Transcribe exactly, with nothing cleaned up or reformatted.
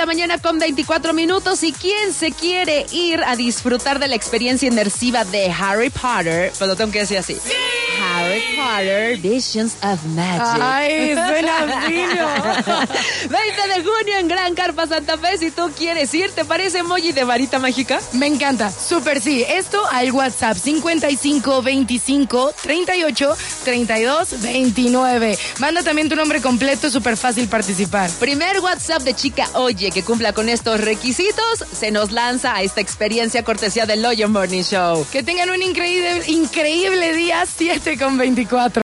la mañana con veinticuatro minutos. ¿Y quién se quiere ir a disfrutar de la experiencia inmersiva de Harry Potter? Pues lo tengo que decir así. ¡Sí! Harry Potter, Visions of Magic. Ay, suena fino. veinte de junio en Gran Carpa Santa Fe. Si tú quieres ir, ¿te parece emoji de varita mágica? Me encanta, súper sí. Esto al WhatsApp cincuenta y cinco veinticinco treinta y ocho treinta y dos veintinueve. Manda también tu nombre completo, súper fácil participar. Primer WhatsApp de chica oye que cumpla con estos requisitos, se nos lanza a esta experiencia cortesía del Loyo Morning Show. Que tengan un increíble, increíble día, siete con veinticuatro.